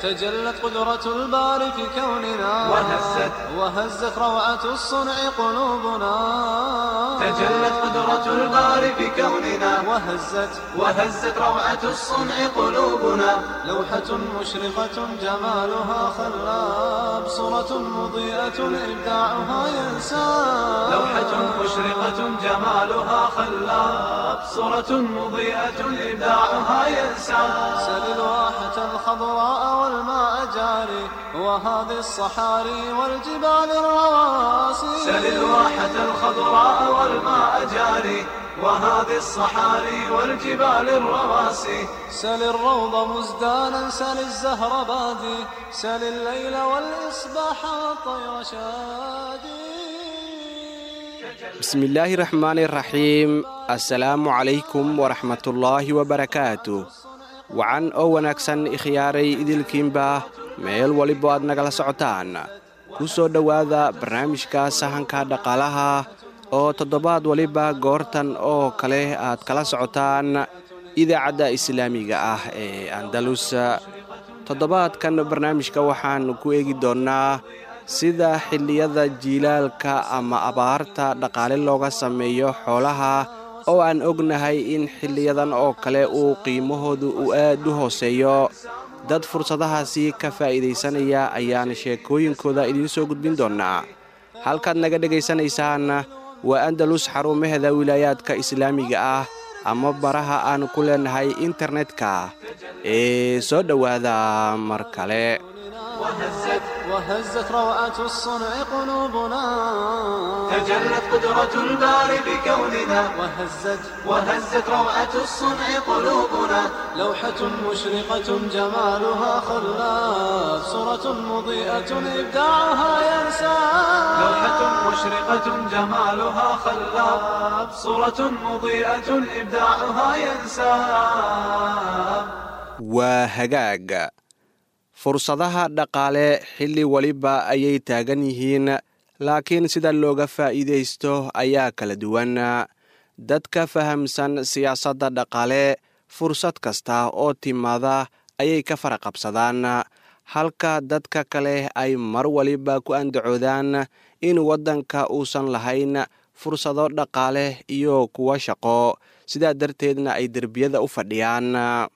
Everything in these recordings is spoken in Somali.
تجلت قدرة الباري في كوننا وهزت روعة الصنع قلوبنا. تجلت قدرة الباري في كوننا وهزت روعة الصنع قلوبنا. لوحة مشرقة جمالها خلاب، صورة مضيئة إبداعها ينساب. لوحة مشرقة جمالها خلاب، صورة مضيئة إبداعها ينساب. سل الواحة الخضراء والماء جاري، وهذه الصحاري والجبال الرواسي. سل الواحة الخضراء والماء جاري، وهذه الصحاري والجبال الرواسي. سل الروض مزدانا، سل الزهر بادي، سل الليل والإصباح والطير شادي. بسم الله الرحمن الرحيم. السلام عليكم ورحمة الله وبركاته. wacan oo wanaagsan ikhyaaray idilkiinba meel waliba aad nagala socotaan. ku soo dhowaada barnaamijka sahanka dhaqaalaha oo toddobaad waliba goortan oo kale aad kala socotaan idaacadda islaamiga ah ee Andalus. toddobaadkan barnaamijka waxaan ku eegi doonaa sida xilliyada jiilaalka ama abaarta dhaqaale looga sameeyo xoolaha, oo aan ognahay in xilliyadan oo kale uu qiimahoodu uu aad u hooseeyo. dad fursadahaasi ka faa'iidaysanaya ayaan sheekooyinkooda idiin soo gudbin doonaa. halkaad naga dhegaysanaysaan waa Andalus, xarumaheeda wilaayaadka islaamiga ah ama baraha aan ku leenahay internetka. soo dhowaada mar kale. وهزت روعة الصنع قلوبنا. تجلت قدرة الباري بكوننا وهزت روعة الصنع قلوبنا. لوحة مشرقة جمالها خلاب، صورة مضيئة إبداعها ينساب. لوحة مشرقة جمالها خلاب، صورة مضيئة إبداعها ينساب. وهجاج fursadaha dhaqaale xilli waliba ayay taagan yihiin, laakiin sida looga faa'iidaysto ayaa kala duwan. dadka fahamsan siyaasadda dhaqaale fursad kasta oo timaada ayay ka faraqabsadaan, halka dadka kale ay mar waliba ku andacoodaan in waddanka uusan lahayn fursado dhaqaale iyo kuwa shaqo, sidaa darteedna ay derbiyada u fadhiyaan.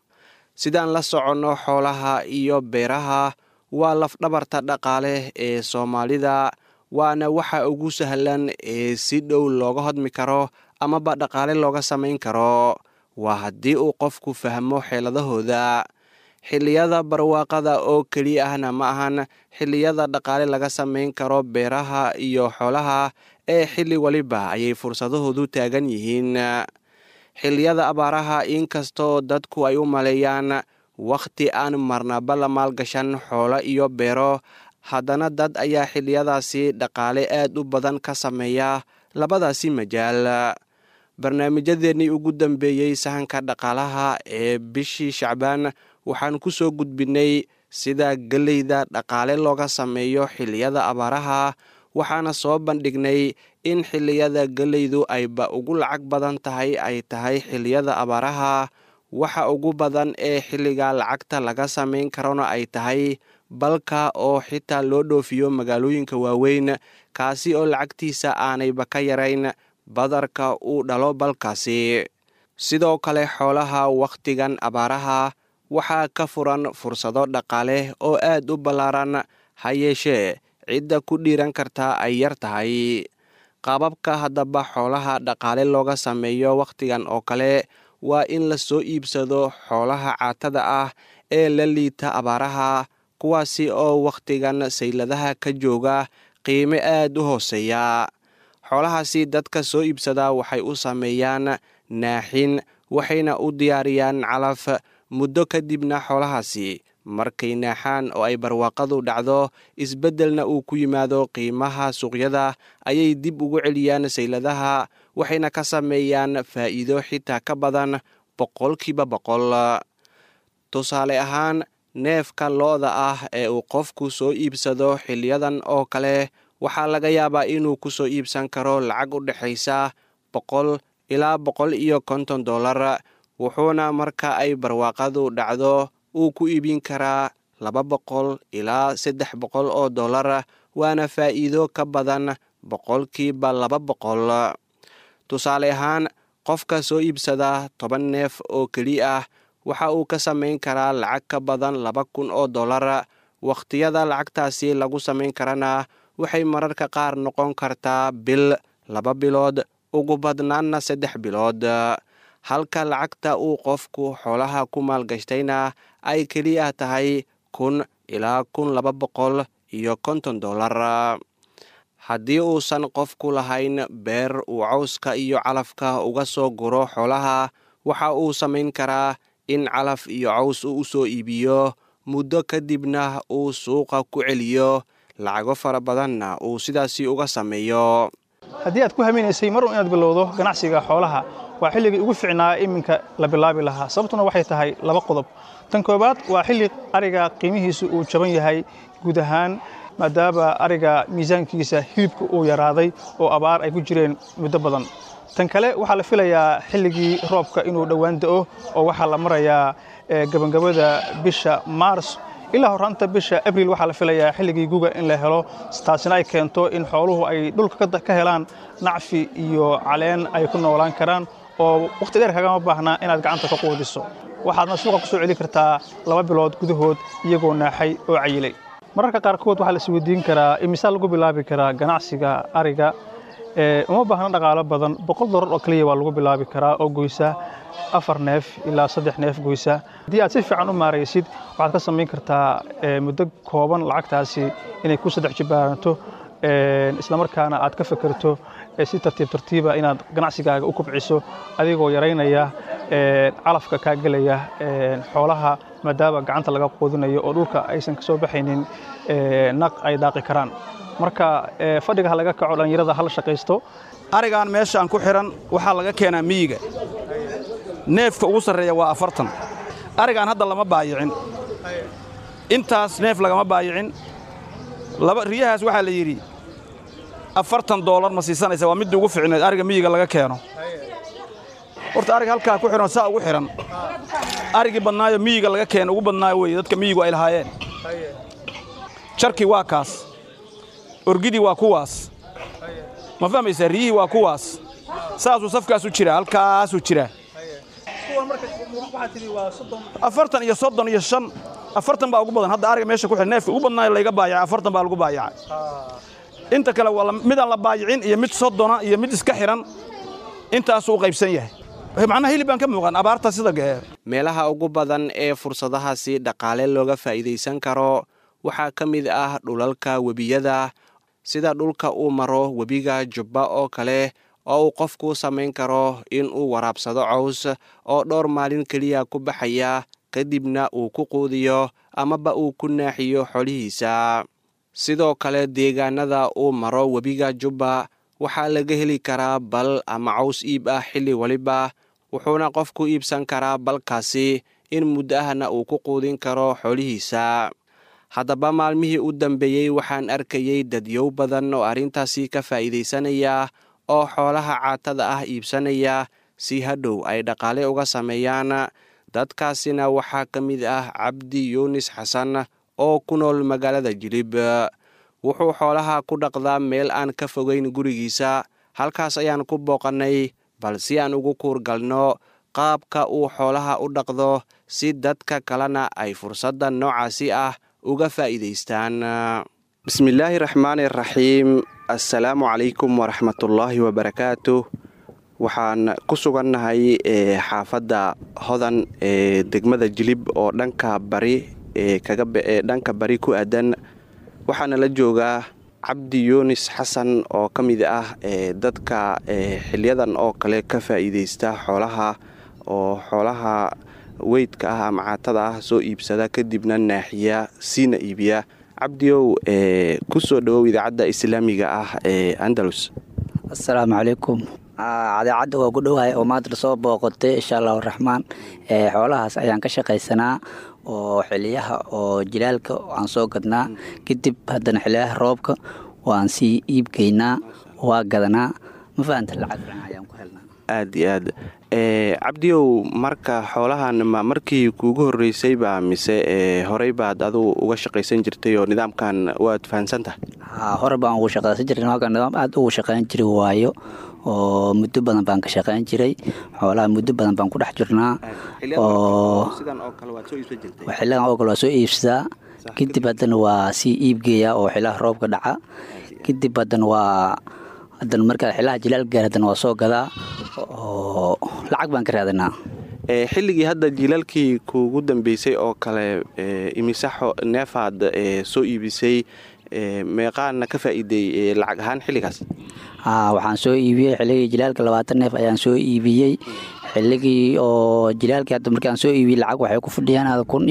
sidaan la soconno, xoolaha iyo beeraha waa lafdhabarta dhaqaale ee Soomaalida, waana waxa ugu sahlan ee si dhow looga hodmi karo amaba dhaqaale looga samayn karo. waa haddii uu qofku fahmo xeeladahooda. xilliyada barwaaqada oo keliya ahna ma ahan xilliyada dhaqaale laga samayn karo beeraha iyo xoolaha, ee xilli waliba ayay fursadahoodu taagan yihiin. xilliyada abaaraha, inkastoo dadku ay u maleeyaan wakhti aan marnaba la maalgashan xoolo iyo beero, haddana dad ayaa xilliyadaasi dhaqaale aad u badan ka sameeya labadaasi majaal. barnaamijyadeennii ugu dambeeyey sahanka dhaqaalaha ee bishii Shacbaan waxaan ku soo gudbinnay sida galleyda dhaqaale looga sameeyo xilliyada abaaraha, waxaana soo bandhignay in xilliyada galleydu ayba ugu lacag badan tahay ay tahay xilliyada abaaraha. waxa ugu badan ee xilliga lacagta laga samayn karona ay tahay balka, oo xitaa loo dhoofiyo magaalooyinka waaweyn, kaasi oo lacagtiisa aanayba ka yarayn badarka uu dhalo balkaasi. sidoo kale xoolaha wakhtigan abaaraha waxaa ka furan fursado dhaqaale oo aad u ballaaran, ha yeeshee cidda ku dhiiran karta ay yar tahay. qaababka haddaba xoolaha dhaqaale looga sameeyo wakhtigan oo kale waa in la soo iibsado xoolaha caatada ah ee la liita abaaraha, kuwaasi oo wakhtigan sayladaha ka jooga qiime aad u hooseeya. xoolahaasi dadka soo iibsada waxay u sameeyaan naaxin, waxayna u diyaariyaan calaf. muddo kadibna xoolahaasi markay naaxaan oo ay barwaaqadu dhacdo, isbeddelna uu ku yimaado qiimaha suuqyada, ayay dib ugu celiyaan sayladaha, waxayna ka sameeyaan faa'iido xitaa ka badan 100%. tusaale ahaan, neefka looda ah ee uu qofku soo iibsado xiliyadan oo kale waxaa laga yaabaa inuu ku soo iibsan karo lacag u dhexaysa $100 ilaa $150, wuxuuna marka ay barwaaqadu dhacdo uu ku iibin karaa $200 ilaa $300 oo dollar, waana faa'iido ka badan 200%. tusaale ahaan, qofka soo iibsada 10 neef oo keliya ah waxa uu ka samayn karaa lacag ka badan $2,000 oo dollar. wakhtiyada lacagtaasi lagu samayn karana waxay mararka qaar noqon kartaa bil, 2 bilood, ugu badnaanna 3 bilood, halka lacagta uu qofku xoolaha ku maalgashtayna ay keliya tahay $1,000 ilaa $1,250. haddii uusan qofku lahayn beer uu cawska iyo calafka uga soo guro xoolaha, waxa uu samayn karaa in calaf iyo caws uu u soo iibiyo, muddo kadibna uu suuqa ku celiyo, lacago fara badanna uu sidaasi uga sameeyo. haddii aad ku haminaysay mar inaad bilowdo ganacsiga xoolaha, waa xilligii ugu fiicnaa iminka la bilaabi lahaa. sababtuna waxay tahay 2 qodob. tan koobaad waa xilli ariga qiimihiisu uu jaban yahay guud ahaan, maadaama ariga miisaankiisa hilibka uu yaraaday oo abaar ay ku jireen muddo badan. tan kale waxaa la filayaa xilligii roobka inuu dhowaan da'o, oo waxaa la marayaa gabagabada bisha Maars ilaa horraanta bisha Abriil. waxaa la filayaa xilligii guga in la helo, taasina ay keento in xooluhu ay dhulka ka helaan nacfi iyo caleen ay ku noolaan karaan, oo waqti dheer kagama baahnaa inaad gacanta ka quudiso. waxaadna suuqa ku soo celi kartaa 2 bilood gudahood iyagoo naaxay oo cayilay. mararka qaarkood waxaa la isweydiin karaa imisa lagu bilaabi karaa ganacsiga ariga. uma baahna dhaqaalo badan, $100 oo kaliya waa lagu bilaabi karaa oo goysa 4 neef ilaa 3 neef goysa. haddii aad si fiican u maaraysid, waxaad ka samayn kartaa muddo kooban lacagtaasi inay ku 3 jibaaranto, isla markaana aad ka fikirto si tartiiba inaad ganacsigaaga u kobciso, adigoo yaraynaya calafka kaa gelaya xoolaha, maadaama gacanta laga quudinayo oo dhulka aysan ka soo baxaynin naq ay daaqi karaan. marka fadhiga laga kaco, dhalinyarada hal shaqaysto. arigaan meeshaan ku xiran waxaa laga keenaa miyiga. neefka ugu sarreeya waa 40. arigaan hadda lama baayicin, intaas neef lagama baayicin. riyahaas waxaa la yidhi $40 ma siisanaysa, waa midda ugu fiicneed ariga miyiga laga keeno. horta ariga halkaa ku xiran saa ugu xiran, arigii badnaayo miyiga laga keeno ugu badnaayo wey, dadka miyigu ay lahaayeen. jarkii waa kaas, orgidii waa kuwaas, ma fahmaysaa, riyihii waa kuwaas. saasuu safkaas u jira, halkaasuu jira. 40 iyo 30 iyo 5, 40 baa ugu badan. hadda ariga meesha ku xiran neefka ugu badnaayo layga baayacay 40 baa lagu baayacay. inta kale waa mid aan la baayicin iyo mid 30 iyo mid iska xiran, intaasuu u qaybsan yahay. macnaha hilib baan ka muuqan abaarta sida meelaha ugu badan ee fursadahaasi dhaqaale looga faa'iidaysan karo waxaa ka mid ah dhulalka webiyada, sida dhulka uu maro webiga Jubba oo kale, oo uu qofku samayn karo in uu waraabsado caws oo dhowr maalin keliya ku baxaya, kadibna uu ku quudiyo amaba uu ku naaxiyo xolihiisa. sidoo kale deegaanada uu maro webiga Jubba waxaa laga heli karaa bal ama caws iib ah xilli waliba, wuxuuna qofku iibsan karaa balkaasi in muddo ahna uu ku quudin karo xolihiisa. haddaba maalmihii u dambeeyey waxaan arkayay dadyow badan oo arrintaasi ka faa'iidaysanaya oo xoolaha caatada ah iibsanaya si hadhow ay dhaqaale uga sameeyaan. dadkaasina waxaa ka mid ah Cabdi Yunis Xasan oo ku nool magaalada Jilib. wuxuu xoolaha ku dhaqdaa meel aan ka fogeyn gurigiisa. halkaas ayaan ku booqannay bal si aan ugu kuurgalno qaabka uu xoolaha u dhaqdo, si dadka kalena ay fursadda noocaasi ah uga faa'iidaystaan. bismillaahi raxmaani raxiim. assalaamu calaykum waraxmatullaahi wabarakaatuh. waxaan ku sugannahay xaafadda Hodan ee degmada Jilib oo dhanka bari ku aadan. waxaana la joogaa Cabdi Yunis Xasan oo ka mid ah dadka xiliyadan oo kale ka faa'iidaysta xoolaha, oo xoolaha weydka ah ama caatada ah soo iibsada kadibna naaxiya siina iibiya. cabdiyow, ku soo dhawow idaacadda islaamiga ah ee Andalus. assalaamu calaykum. idaacadda waa ku dhowahay oo maanta soo booqotay insha allahu raxmaan. xoolahaas ayaan ka shaqaysanaa oo xiliyaha oo jilaalka aan soo gadnaa, kadib haddana xiliyaha roobka waan sii iibgeynaa, waa gadanaa. ma fahanta lacag fiican ayaan ku helnaa. aad iyo aad cabdiyow marka xoolahan markii kuugu horreysayba mise horey baad adugu uga shaqaysan jirtay oo nidaamkan waad fahansantahay? hore baan ugu shaqaysan jiray nidaamkan nidaam aad ugu shaqayn jiray waayo oo muddo badan baan ka shaqayn jiray xoolaha muddo badan baan ku dhex jirnaa oo sidan oo kale waad soo iibsan jirtay? xilligan oo kale waa soo iibsadaa kadib haddana waa sii iibgeeya oo xilaha roobka dhaca kadib haddana waa haddana markaa xilaha jilaal gaar haddana waa soo gadaa oo lacag baan ka raadanaa. xilligii hadda jilaalkii kuugu dambeysay oo kale imise neefaad soo iibisay meeqaana ka faa'iiday lacag ahaan xilligaas? waxaan soo iibiyey xilligii jilaalka 20 neef ayaan soo iibiyey xilligii oo jilaalkii hadda markaan soo iibiyey lacag waxay ku fadhiyaan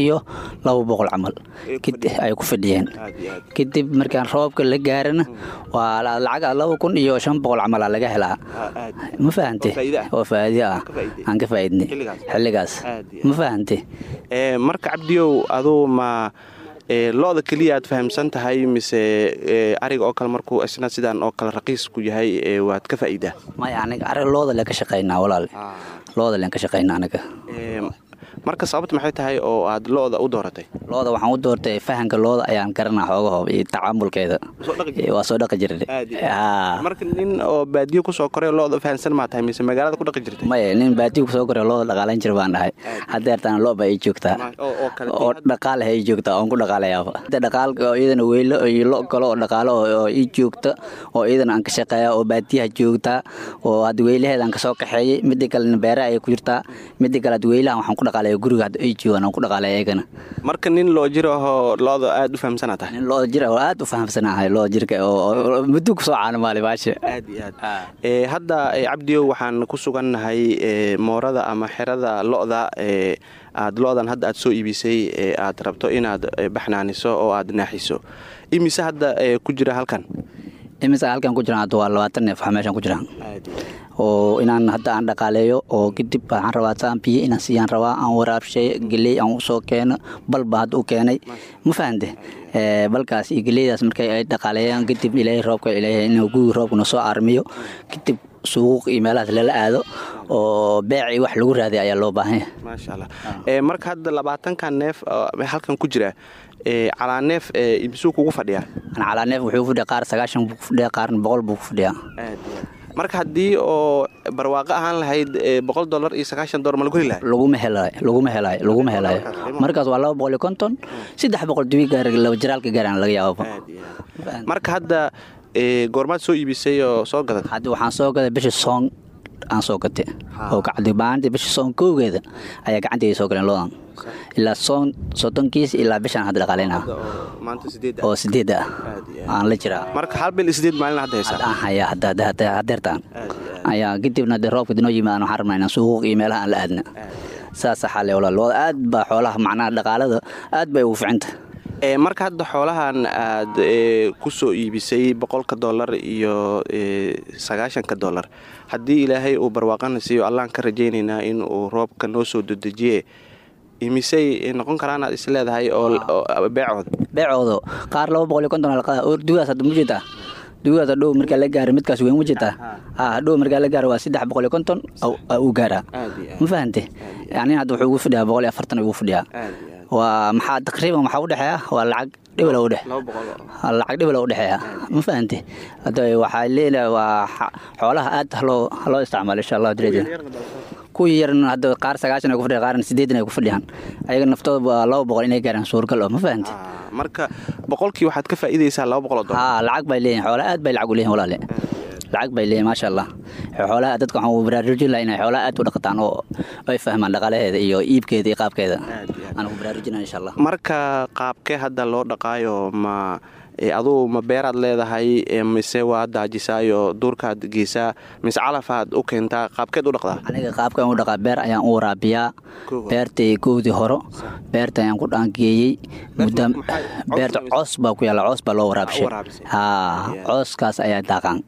1,200 camal ay ku fadhiyeen. kadib markaan roobka la gaarana waa lacag 2,500 camal laga helaa. ma fahantay? oo faa'iido ah aan ka faa'iidnay xilligaas. ma fahantay? marka cabdiyow aduu ma looda keliya aad fahamsan tahay mise ariga oo kale markuu isna sidaan oo kale raqiisku yahay waad ka faa'iidaa? maya aniga arig looda leen ka shaqaynaa walaal. looda leen ka shaqaynaa aniga. marka sababta maxay tahay oo aad looda u dooratay? looda waxaan u doortay fahanka looda ayaan garanaa xoogaho iyo tacaamulkeeda waa soo dhaqi jirtay. marka nin oo baadiyo kusoo koray looda fahansan maa tahay mise magaalada ku dhaqi jirtay? maya nin baadiyo kusoo koray looda dhaqaalayn jir baan dhahay. hadeertaan loo baa ii joogtaa oo dhaqaale hay joogtaa oon ku dhaqaalayaaba. dhaqaalka oo iyadana weylo iyo lo kale oo dhaqaalo oo ii joogta oo iyadana aan ka shaqeeyaa oo baadiyaha joogtaa oo had weylaheeda aan kasoo kaxeeyey midda kalena beeraha ay ku jirtaa midda kale had weylaha waxaan ku dhaqaalaya guriga hadda ay joogaan aan ku dhaqaalaya iyagana. marka nin loo jiro oo looda aad u fahamsanaa tahay? nin looda jira oo aad u fahamsanahay looda jirka oo muddo ku soo caanamaali baasha. aad iyo aad hadda cabdiyow waxaan ku sugannahay moorada ama xerada lo'da aad loodan hadda aad soo iibisay aad rabto inaad baxnaaniso oo aad naaxiso. imise hadda ku jira halkan? imise halkan ku jiraan hadda waa 20 neef meeshan ku jiraan oo inaan hadda aan dhaqaaleeyo oo kadib waxaan rabaa saan biyo inaan siiyaan rabaa aan waraabshay galey aan u soo keeno balba hadda u keenay. ma fahante? balkaas iyo galeydaas markay ay dhaqaaleeyaan kadib ilaahay roobka ilaahay inuu guur roobkuna soo armiyo kadib suuq iyo meelahaas lala aado oo beeci wax lagu raadiyo ayaa loo baahan yahay. maasha Allah. marka hadda 20kan neef halkan ku jira calaa neef ibsuu kugu fadhiyaa? calaa neef wuxuu fadhiyaa qaar 90 buu fadhiyaa qaarna 100 buu fadhiyaa. marka haddii oo barwaaqo ahaan lahayd $100 iyo $90 ma lagu heli lahay? laguma helayo markaas waa 250 300 dibi gaar laba jiraalka gaaraan laga yaabo. marka hadda goormaad soo iibisay oo soo gaday? hadda waxaan soo gaday bishii soon aan soo gatay oo gacdi baanti bishii soon koogeeda ayaa gacantayda soo galeen loodan ilaa soon 30 kiis ilaa bishan hadda dhaqaaleynaa maanta 8 oo 8 aan la jiraa. marka hal bil 8 maalin hadda haysaa? haya hadda deertaan ayaa kadibna roobka dinoo yimaadaan waxaan rabnaa inaan suuq iyo meelaha aan la aadna. saas xalee walaal aad baa xoolaha macnaha dhaqaalada aad bay ugu fiicanta. marka hadda xoolahan aad ku soo iibisay $100 iyo $90 haddii ilaahay uu barwaaqana siiyo allaan ka rajaynaynaa in uu roobka noo soo dedejiye imisay noqon karaan aad is leedahay oo beecooda qaar 250 la qaada oo dugaas hadda mujita dugaas dhow marka la gaaro midkaas weyn mujita dhow marka la gaaro waa 350 uu gaara. ma fahantay? yani hadda wuxuu ugu fadhiyaa 140 ugu fadhiyaa. waa maxaa taqriiban waxa u dhaxeeya waa lacag dhibla u dhaxeeya lacag dhibla u dhaxeeya. ma fahantay? hadda waxa leeyahay waa xoolaha aad loo isticmaalo insha Allah direed ku yarna hadda qaar 90 ay ku fadhiyaan qaarna 8 ay ku fadhiyaan ayaga naftooda waa 200 inay gaaraan suurgal oo. ma fahantay? marka boqolkii waxaad ka faa'iideysaa $200. lacag bay leeyihiin xoolaha aad bay lacag u leeyihiin walaale lacag bay leeyihiin maasha Allah. xoolaha dadka waxaan u baraarujin lahaa inay xoolaha aad u dhaqataan oo ay fahmaan dhaqaalaheeda iyo iibkeeda iyo qaabkeeda aan ugu baraarujinaa insha Allah. marka qaabkee hadda loo dhaqaayo ma aduu ma beeraad leedahay mise waa daajisaayo duurkaad geysaa mise calafaad u keentaa qaabkeed u dhaqdaa? aniga qaabkaan u dhaqaa beer ayaan u waraabiyaa beertay koodii horo beerta ayaan ku dhaangeeyey muddo beerta coos baa ku yaala coos baa loo waraabshay. cooskaas ayaa daaqaan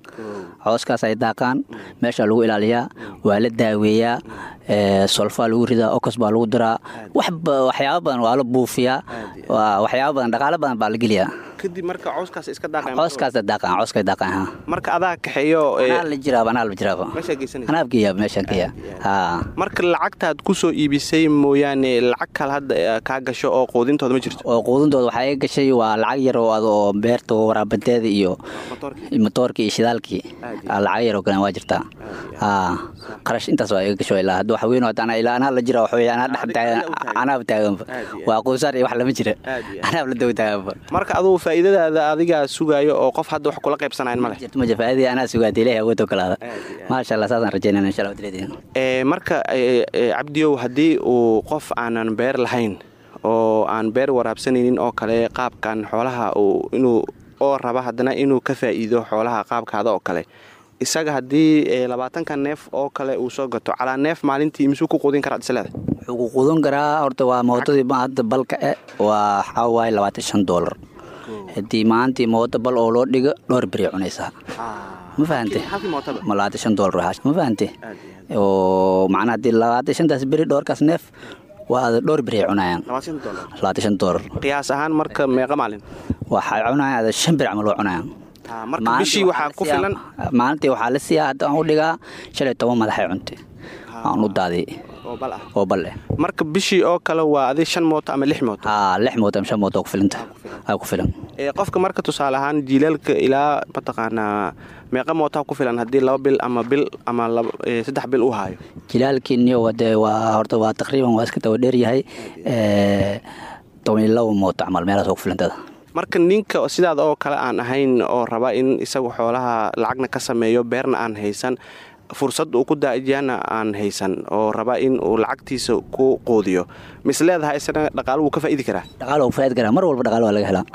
meesha lagu ilaaliyaa waa la daaweeyaa solfa lagu ridaa okos baa lagu diraa waxyaabo badan waa la buufiyaa waxyaabo badan dhaqaale badan baa la geliyaa. kadib marka cawskaas iska daaqaan cawska daaqaan marka adaa kaxeeyo anaa la jiraaba meesha geysanaysa anaa geeyaa meeshan geeyaa marka lacagtaad ku soo iibisay mooyaane lacag kale hadda ka gasho oo quudintooda ma jirto oo quudintooda waxa ay gashay waa lacag yar oo beerta waraabadeeda iyo motorkii iyo shidaalkii lacag yar oo kale waa jirtaa qarash intaas waa iga gasho ilaa hadda wax weyn oo ilaa anaa la jira waxa anaa anaa taagan waa quusaar iyo wax lama jira anaa la dawada taagan marka aduu faa'iidadaada adiga sugaayo oo qof hadda wax kula qaybsanayn male ma jirto faa'iidada anaa sugaatay ilaahay ugu tokalaada maasha Allah saasan rajaynaa insha Allah dileedeen marka Cabdiyow hadii uu qof aanan beer lahayn oo aan beer waraabsanaynin oo kale qaabkan xoolaha inuu oo raba hadana inuu ka faa'iido xoolaha qaabkaada oo kale isaga hadii 20 neef oo kale uu soo gato cala neef maalintii imsu ku quudin karaa isleeda wuxuu ku quudin karaa horta waa mootadii hadda balka waa xawaay $25 hadii maantii mooto bal oo loo dhigo dhowr bari cunaysaa ma fahantay $25 ma fahantay oo macna hadii 25 bari dhowrkaas neef waa dhowr bari cunayaan $25 qiyaas ahaan marka meeqa maalin waxa cunayaan 5 bari amal cunayaan marka bishii waxa ku filan maalintii waxa la siiyaa hadda aan u dhigaa 15 madaxay cuntay aan u daaday oo bal marka bishii oo kale waa adi 5 mooto ama 6 mooto 6 mooto ama 5 mooto ku filan qofka marka tusaale ahaan jiilaalka ilaa mataqaana meeqa mooto ku filan hadii 2 bil ama 3 bil u haayo jilaalkiina waa horta waa taqriiban waa iska taw dheer yahay 12 mooto amal meelaas ku filantada marka ninka sidaad oo kale aan ahayn oo raba in isagu xoolaha lacagna ka sameeyo beerna aan haysan fursad uu ku daajiyana aan haysan oo raba in uu lacagtiisa ku qoodiyo misleedahay isna dhaqaale uu ka faa'iidi karaa mar walba dhaqaale waa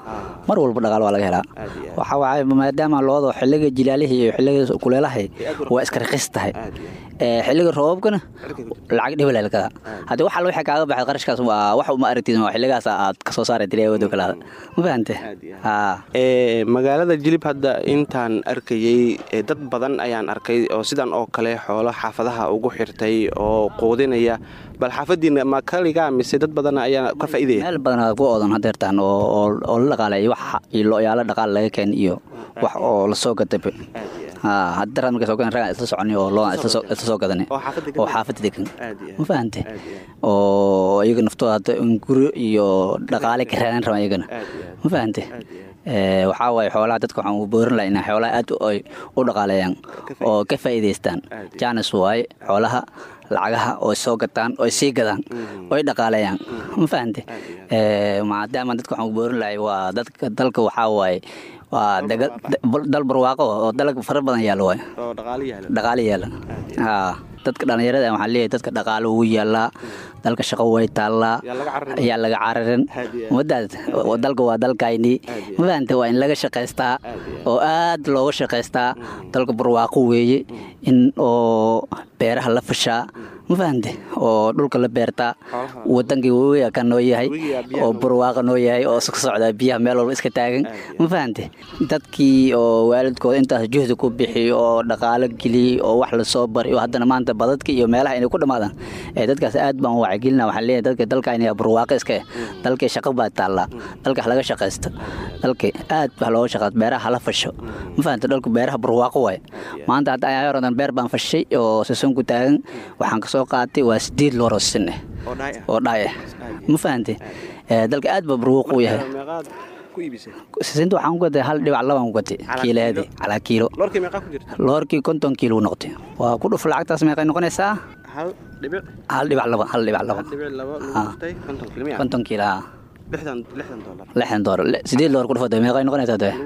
laga helaa waxa waay maadaama loodo xilliga jilaalihi iyo xilliga kuleelahay waa iska raqiis tahay xilliga roobkana lacag dhibal la kada hadii waxa loo xigaaga baxay qarashkaas waa wax uma aragtid waa xilligaas aad ka soo saaray dileewado kala ma fahamtay magaalada Jilib hadda intaan arkayay dad badan ayaan arkay oo sidan oo kale xoolo xaafadaha ugu xirtay oo qoodinaya bal xaafadiina ma kaliga mise dad badan ayaa ka faa'iideeyay meel badan ku oodan hadeertaan oo la dhaqaalay wax ilo yaala dhaqaal laga keen iyo wax oo la soo gatay hadda markay soo gaaraan isla soconay oo loo isla soo gadanay oo xaafad degan ma fahamtay oo iyaga naftooda guri iyo dhaqaale ka raadin rabaan iyagana ma fahamtay waxa way xoolaha dadka waxaan u boorin lahayn xoolaha aad u dhaqaaleeyaan oo ka faa'iideystaan jaanis way xoolaha lacagaha oo soo gataan oo sii gadaan oo dhaqaaleeyaan ma fahamtay maadaama dadka waxaan u boorin lahayn waa dadka dalka waxa way waa dal barwaaqo oo dalag fara badan yaalo way oo dhaqaale yaala dadka dhalinyarada waxaan leeyahay dadka dhaqaale ugu yaala dalka shaqo way taala ayaa laga cararin wadaad dalka waa dalkayni ma fahamtay waa in laga shaqeystaa oo aad looga shaqeystaa dalka barwaaqo weeye in oo beeraha la fashaa ma fahamtay oo dhulka la beerta wadankii weeyaa kan noo yahay oo barwaaqo noo yahay oo iska socda biyaha meel walba iska taagan ma fahamtay dadkii oo waalidkooda intaas juhdi ku bixiyo oo dhaqaale geliyo oo wax la soo bariyo haddana maanta badadka iyo meelaha inay ku dhamaadaan dadkaas aad baan wacyigelina waxaan leeyahay dadka dalka inay barwaaqo iska dalka shaqo baa taala dalka laga shaqeysto dalka aad baa loo shaqeeyo beeraha la fasho ma fahamtay dalka beeraha barwaaqo way maanta hadda ay yaraadaan beer baan fashay oo season ku taagan waxaan ka soo qaatay waa 8 loo rosin oo dhaay ma fahamtay dalka aad baa barwaaqo u yahay سنتو waxaan ku gaday 1.2 ku gaday kiilaadi ala kiilo loorkii meeqa ku jirta loorkii 50 kiilo noqotay waa ku dhuf lacagtaas meeqa noqonaysaa 1.2 50 kiilo $60 sidii loor ku dhufay meeqa noqonaysaa taa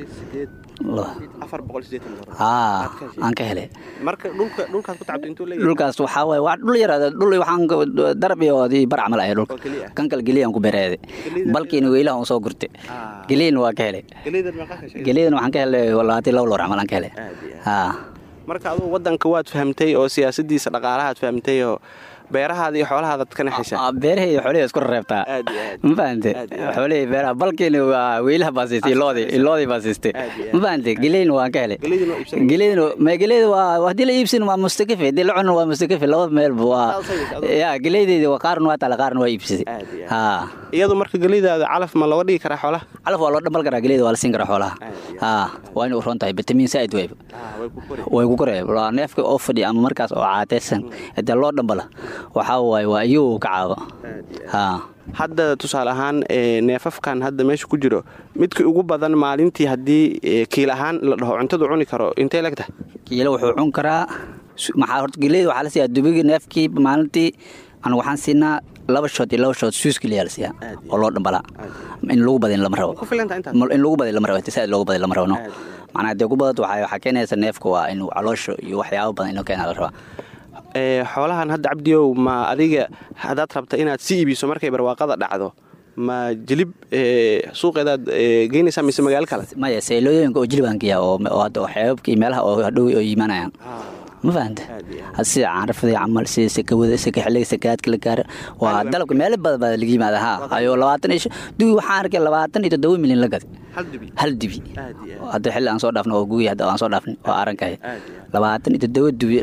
aan ka helay marka dhulkaas ku tacabtay intuu leeyahay dhulkaas waxa way waa dhul yar dhul waxaan darab iyo bar amal ay dhulka kan kale galiyan ku beereeday balkiina weeylaha oo soo gurtay galiin waa ka helay galiin waxaan ka helay wallahi 2 loor amal aan ka helay marka adoo wadanka waad fahamtay oo siyaasadiisa dhaqaalaha aad fahamtay oo beerahaada iyo xoolahaada ka naxaysaa beeraha iyo xoolaha isku reebtaa ma fahamte xoolaha beeraha balkeena waa weylaha baasistay loodi baasistay ma fahamte galeyn waan ka helay galeyn waa hadii la iibsin waa mustaqif hadii la cuno waa mustaqif laba meel waa ya galeydeeda waa qaarna waa tala qaarna waa iibsatay iyadu marka galeydaada calaf ma loo dhigi karaa xoolaha calaf waa loo dhambal karaa galeyda waa la siin karaa xoolaha waa inuu roon tahay vitamin said way ku korey waa neefka oo fadhi ama markaas oo caateysan hadii loo dhambala waxa waa ayuu ka caabo hadda tusaale ahaan neefafkan hadda meesha ku jiro midkii ugu badan maalintii haddii kiil ahaan la dhaho cuntadu cuni karo intee leegtahay kiilo wuxuu cun karaa maxaa horta galeyda waxaa la siiyaa dubiga neefkii maalintii anigu waxaan siinaa 2 shot suuska la yaalsiyaa oo loo dhambalaa in lagu badin lama rabo in lagu badin lama rabo inta lagu badin lama rabo macnaha dee ku badad waxa keenaysa neefka waa inuu caloosho iyo waxyaabo badan inuu keenaa la rabaa xoolahan hadda cabdiyow ma adiga hadaad rabta inaad si iibiso markay barwaaqada dhacdo ma jilib suuqeedaad geynaysaa mise magaalo kale maya seelooyinka oo jilib aan geeyaa oo hadda waxyaabkii meelaha oo hadhow oo yimaanayaan ma fahanta sida caarfada camal sida sakawada xilliga sakaadka la gaaro waa dalabka meel badan laga yimaada ayo 20 duwi waxaan arkay 27 milyan la gaday hal dibi hadda xilli aan soo dhaafno oo guuyi hadda aan soo dhaafno oo arankay 27 duwi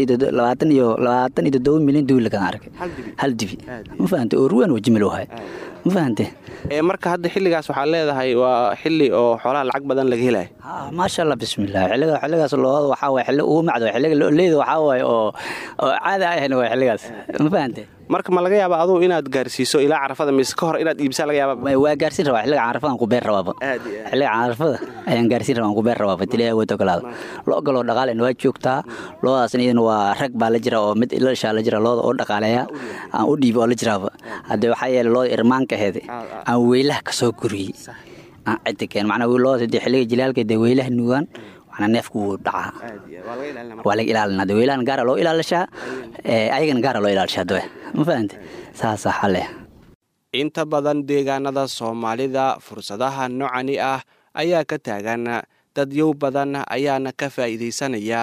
27 milyan duwi la gadan arkay hal dibi ma fahanta oo ruwan oo jimil wahay ma fahanta marka hadda xilligaas waxa leedahay waa xilli oo xoolaha lacag badan laga helay ma sha Allah bismillaah xilligaas loo waxa way xilli uu macdo xilliga leedo waxa way oo caada ah waa xilligaas ma fahanta marka ma laga yaabaa adoo inaad gaarsiiso ilaa carafada mise ka hor inaad iibsaa laga yaabaa waa gaarsiin rabaa xilliga carafada ku beer rabaa xilliga carafada ayaan gaarsiin rabaa ku beer rabaa tilaa wada kalaad loo galo dhaqaale in waa joogtaa loodaasna in waa rag baa la jira oo mid ila shaa la jira looda oo dhaqaaleeya aan u dhiibo oo la jiraaba hadda waxa yeelay loo irmaanka heeday aan weylaha ka soo guriyay aan cid keen macna looda xilliga jilaalka de weylaha nuugan waxna neefku dhaca waa laga ilaalinaa weylahan gaar loo ilaalishaa ayagana gaar loo ilaalishaa ma fahanta saas xalee inta badan deegaanada Soomaalida fursadaha noocani ah ayaa ka taagan dadyow badan ayaana ka faa'iideysanaya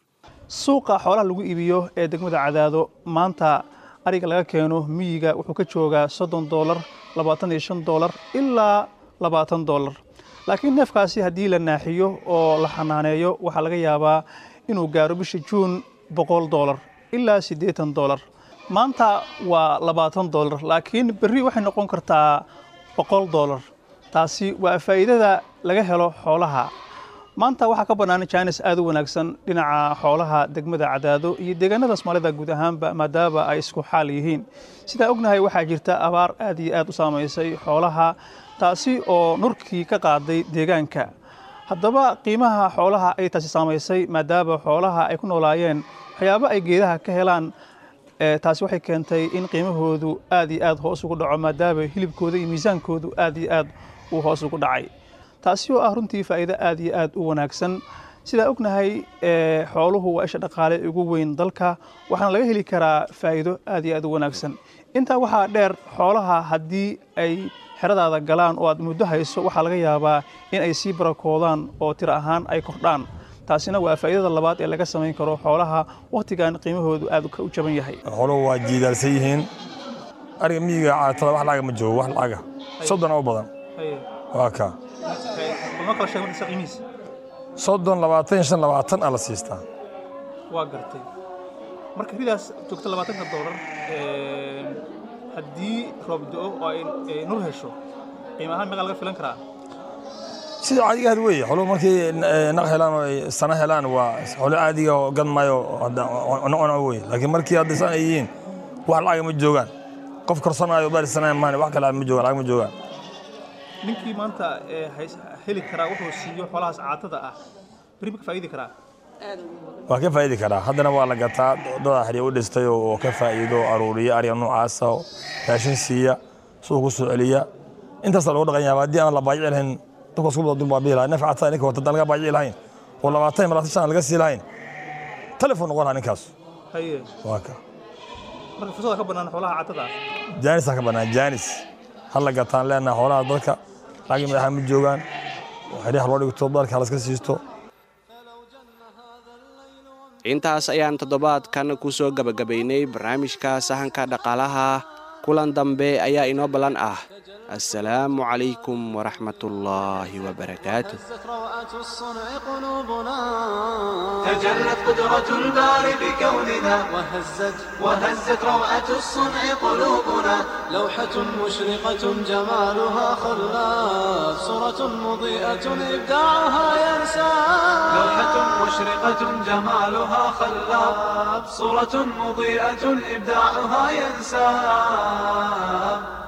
suuqa xoolaha lagu iibiyo ee degmada Cadaado maanta ariga laga keeno miyiga wuxuu ka joogaa $30 $25 ilaa $20 laakiin neefkaasi haddii la naaxiyo oo la xanaaneeyo waxaa laga yaabaa inuu gaaro bisha Juun $100 ilaa $80 maanta waa $20 laakiin berri waxay noqon kartaa $100 taasi waa faa'iidada laga helo xoolaha maanta waxaa ka bannaan Jaanis aad u wanaagsan dhinaca xoolaha degmada Cadaado iyo deegaanada Soomaalida guud ahaanba maadaama ay isku xaal yihiin sida ognahay waxaa jirta abaar aad iyo aad u saameysay xoolaha taasi oo nurkii ka qaaday deegaanka haddaba qiimaha xoolaha ay taasi saameysay maadaama xoolaha ay ku noolaayeen waxyaabo ay geedaha ka helaan taasi waxay keentay in qiimahoodu aad iyo aad hoos ugu dhaco maadaama hilibkooda iyo miisaankoodu aad iyo aad uu hoos ugu dhacay taasi oo ah runtii faa'iido aad iyo aad u wanaagsan sida ognahay xooluhu waa isha dhaqaale ugu weyn dalka waxaana laga heli karaa faa'iido aad iyo aad u wanaagsan intaa waxaa dheer xoolaha haddii ay xeradaada galaan oo aad muddo hayso waxaa laga yaabaa in ay sii barakoodaan oo tiro ahaan ay kordhaan taasina waa faa'iidada labaad ee laga samayn karo xoolaha waqtigan qiimahoodu aad u jaban yahay xooluhu waa jiidaalsan yihiin ariga miyiga caatada wax lacag ma joogo wax lacaga 30 oo badan waa ka ma kala sheegay marka qiimihiisa 30 25 20 ala siistaa waa gartay marka ridaas joogta $20 haddii roob da'o oo ay nur hesho qiimaha meeqa laga filan karaa sida caadiga ah weey xoolo markii naq helaan oo sana helaan waa xoolo caadiga oo gadmayo ona weey laakiin markii hadda san yihiin wax lacag ma joogan qof karsanayo baarisanay ma wax kale ma joogan lacag ma joogan ninkii maanta heli karaa wuxuu siiyo xoolahaas caatada ah بريبك فايدة كرا وكيف فايدة كرا هذا نوع لقطات ضد حري ودستي وكيف فايدة أرورية أريان نوع عصا فاشين سيا سوق السعودية أنت صار غيا بعدين الله بايع لهن تقص كل ضد بابيلا نفع ثاني كوت تلقى بايع لهن والله ما تيم راتش أنا لقى سيلهن تلفون غور عن كاس هي واقع مرة فصل كبرنا حولها عتدا جانس كبرنا جانس هلا قطان لنا حولها ضلك لكن ما هم الجوان وحري حلوة يكتب ضلك خلاص كسيستو intaas ayaan toddobaadkan ku soo gabagabaynay barnaamijka sahanka dhaqaalaha. kulan dambe ayaa inoo ballan ah. السلام عليكم ورحمة الله وبركاته. روعة الصنع قلوبنا تجلت قدرة الباري بكوننا وهزت روعة الصنع قلوبنا لوحة مشرقة جمالها خلاف صورة مضيئة إبداعها ينسى لوحة مشرقة جمالها خلاف صورة مضيئة إبداعها ينسى